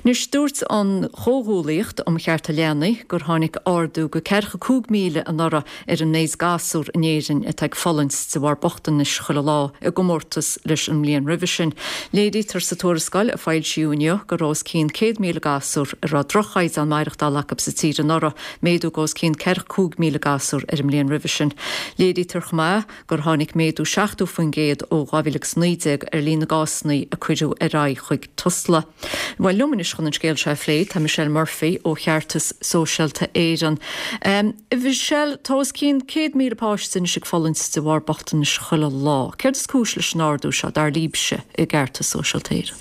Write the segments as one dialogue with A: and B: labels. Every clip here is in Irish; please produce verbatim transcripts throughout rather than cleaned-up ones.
A: Nus dúirt an chóhúlaíocht am chearta leanaí gur tháinig ardú go ceircha cúg míle an ara ar an nééis gasúr inéirin a teag fallins sa bhar bochtan is chuile lá a gomórtas leis an mblion ribh sin. Léadí tar sa tuarascail a fáil siúneo go rás cín céad míle gasúr ar a drochaid an maireachtá lacab sa tír an ara méadú gás cín ceircha cúg míle gasúr ar an mblion ribh sin. Léadí tar chumá gur tháinig méadú seachtú faoin géad ó gáhíleach sníideag ar lína gásnaí a cuidiú ar ra chuig tosla. Bhil luminis chun an scéil se phléid tá Michelle Murphy ó cheartas sóisialta éan. Um, bhí sell tás cín céad míle páistin sig fallins sa bhar bochtan is chuile lá. Céir is cúis leis nárdú se dar líbse i gceartas sóisialta éan.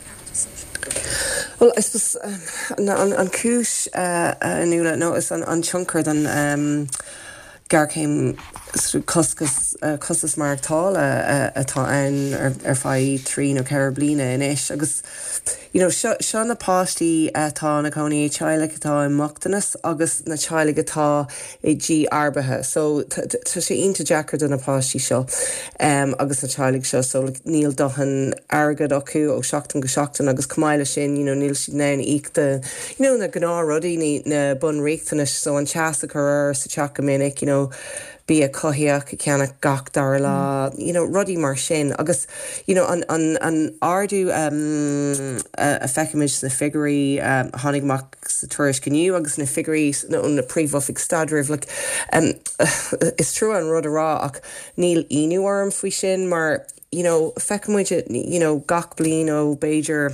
B: Well, I suppose um, an, an cúis uh, uh, nula, no, is an, an chunkar dan um, gar céim coscas uh, coscas maragtála uh, atá an ar, ar fai trí nó ceir blina in ish. Agus, you know, seo na páistí atá na cónaí teilech atá in Mochtanas agus na teilech atá i G arbathe. So, tá sé ionta deacair do na páistí seo um, agus na teilech seo. So, like, níl dohan agad acu ó seachtain go seachtain agus cumáile sin, you know, níl siad nain íchta, you know, na gná rudaí ní na bun riachtanis, so an teasa chuir sa teacha minic, you know, bí a cohiach a ceanna gach dar lá, you know, rudí mar sin. Agus, you know, an, an, an ardú um, a, a feicimiid na figurí um, hánig mac sa tuairis gniu agus na figurí na, na príomhofig stadrih. Like, um, uh, is trú an rud a rá ach níl inú orm faoi sin, mar, you know, feicimiid, you know, gach blin ó Beiger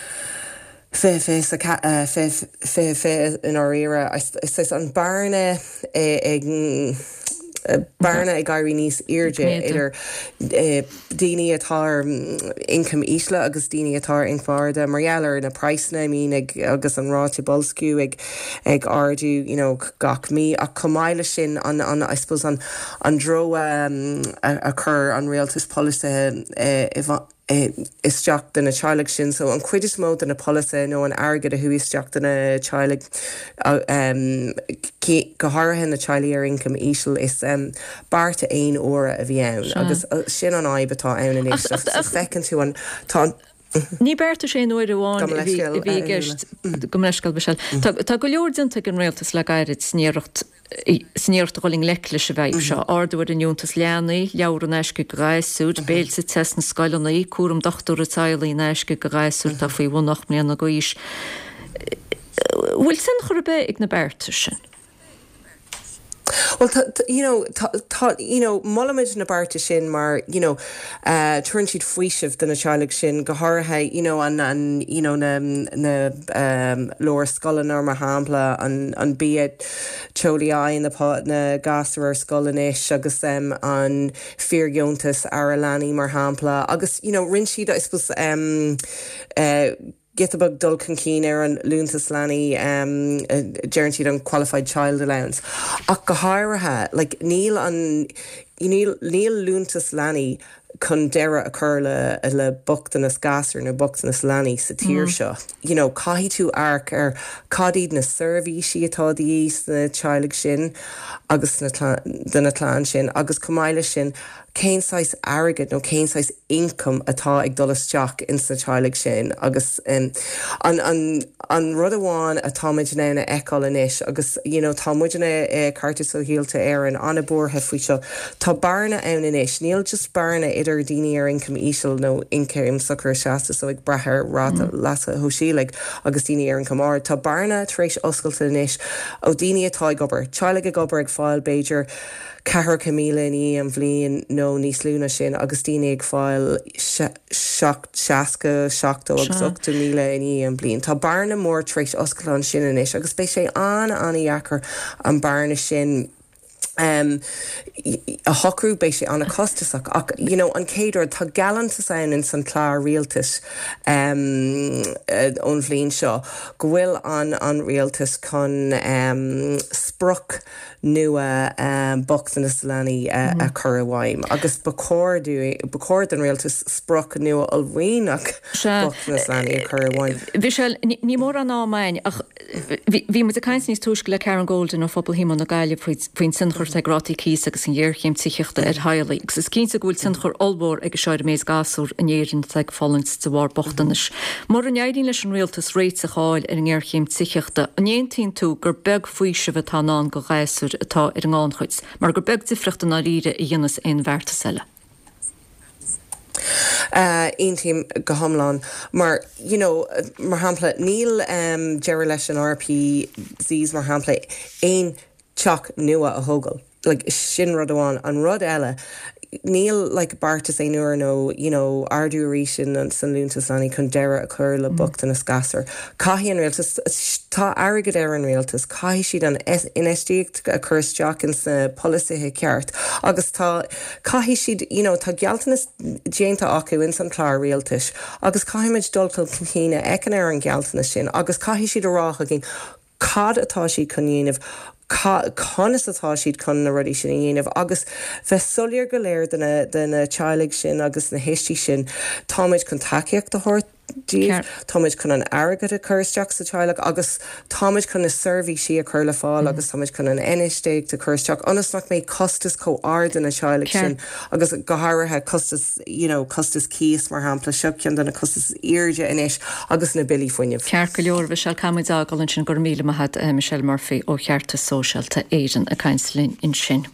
B: Fe fe sa ca uh, fe fe fe in our era. I says on barna ag barna ag gairí níos irde idir daoine atá income isla agus daoine atá in farda marhealar na praisna mín ag agus an ráte bolsciú ag ag ardú, you know, gach mí a cumáile sin an an I suppose an an dro um, a, a chur an realtas policy uh, if is teach den na teilech sin, so an cuid is mód den na policy nó an airgad a hu is teach den na teilech um, go háirithe na teilí ar income ísil is um, barta aon óra a bhí ann agus uh, sin an aibatá ann in is fecinn tú an tá
A: Ní berta sé nuair amháin i bhí gist go leiscail beisiil. Tá go leordanta an réaltas le gairid sníirecht sníirt goling lecle se bheith seo ardúir an úntas leanaí leabhar an eisce go gaiisúd béil sa test na scailanaí cuam dochtú a tailaí na eisce go gaiisúd a faoi bhnach mléana go is. Bhfuil sin chur be ag na berta sin?
B: Well, t- t- you know, t- t- you know, Mulamid na barta sin mar, you know, uh, turn sheet fuishif den a charlig sin goharha, you know, an an you know na na um, lower skullen or mahampla an an be it choli eye in the pot na gasser skullenish agus um an fear yontas aralani marhampla agus, you know, rinshi I suppose um uh Githabug Dulcan Keen ar an Lúntas Lani um uh, guaranteed on qualified child allowance. Ach go háirithe, like níl an níl níl Lúntas Lani chun deire a chur le le bochtanas gasar na bochtanas lani sa tír seo. You know, caithí tú arc ar cadíd na servisi atá díos na teilech sin agus na den na tlán sin agus cumáile sin céin sais agad nó céin sais income atá ag dolas teach in sa teilech sin agus um, an an an rud amháin atá muid na eáil inis agus, you know, tá muid na uh, cartas ó hialta ar an anna borthe faoi seo. Tá barna ann inis, níl just barna idir daoine ar income ísil nó income sucr seasta so ag brethir ráta lasa hoisiílig agus daoine ar income áir. Tá barna tréis oscailta inis ó daoine atá ag obair. Teilech ag obair ag fáil Beiger cahar camíle ní an bhliain nó níos lúna sin agus daoine ag fáil seaca seachtó agus ochta míle ní an bliain. Tá barna mór tréis oscailán sin inis agus bei sé an anaíachar an barna sin Um, a hocrú bei sé anna costasach ach, you know, an céidir tá galanta sain in san clár rialtas um, uh, ón bhlín seo go bhfuil an an rialtas chun um, spruc nua um, bochtanas lani uh, mm. a chur bhhaim agus bacóir den rialtas spruc nua olbhaoinach bochtanas lani a chur bhhaim.
A: Bhí sé ní mór an ámain ach Bhí mu a caiins níos túisce le Karen Golden ó fphobal híán na gaiile faoin sinchar terátaí cíos agus an dhéirchéim tiíochtta ar haala. Gus is cínta bhfuil sinchar olbór ag seir mééis gasú an éirann ag fallint sa bhhar bochtanis. Mar an éidirn leis an réaltas réit a cháil ar an ggéirchéim tiíochtta, an éontín tú gur beg faoise bh tá ná go gaiisú atá ar an gáinchuid, mar gur beg difriachta na riide i dhéanas éon bhharrta selle.
B: Uh, ein team go homlan, maar you know, mar hapla Neil um, Jerry leis an R P Z's mar hapla ein chok nua a hogel, like sin rodwan an rod ella. Neil like Bartas é nuair nó, you know, ardú rísin an san lúntas anna chun deire a chur le bocht an a scasar. Caihí an réaltas, tá airgad ar an réaltas, caihí siad an inestíocht a chusteach in sa polisithe ceart. Agus tá, caihí siad, you know, tá gealtanas déanta acu in san clár réaltas. Agus caiimiid dulcail cíine ecin ar an gealtanas sin. Agus caihí siad a rácha gin, cad atá siad chun dhéanamh, Conas atá siad chun na rudí sin dhéanamh, agus bheith solir go léir den tealaigh sin agus na héistí sin, táid chun takeíocht de thuirt díobh, táid chun an airgad a chusteach sa tealaigh, agus táid chun na survey si a chur le fáil, agus táid chun an inistéig a chusteach, anasnach mé costas có ard in na tealaigh sin, agus gothairithe costas, you know, costas cíos mar hampla siopcean den na costas irde inis, agus na bilí foiineh.
A: Cear go leor bhí seil camid agal an sin gur míle maithad Michelle Murphy ó chearta sóisialta éireann a cainslín in sin.